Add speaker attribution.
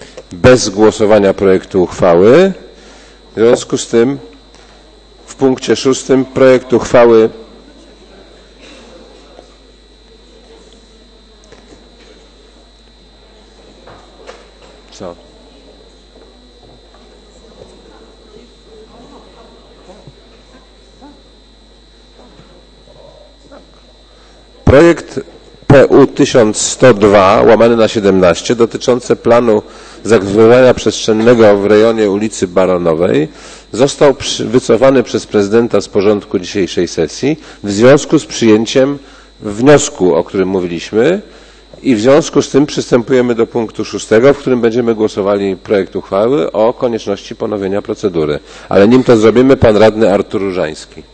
Speaker 1: bez głosowania projektu uchwały. W związku z tym w punkcie 6 projekt uchwały co? Projekt PU 1102/17 dotyczący planu zagospodarowania przestrzennego w rejonie ulicy Baronowej został wycofany przez prezydenta z porządku dzisiejszej sesji w związku z przyjęciem wniosku, o którym mówiliśmy, i w związku z tym przystępujemy do punktu 6, w którym będziemy głosowali projekt uchwały o konieczności ponowienia procedury. Ale nim to zrobimy, pan radny Artur Różański.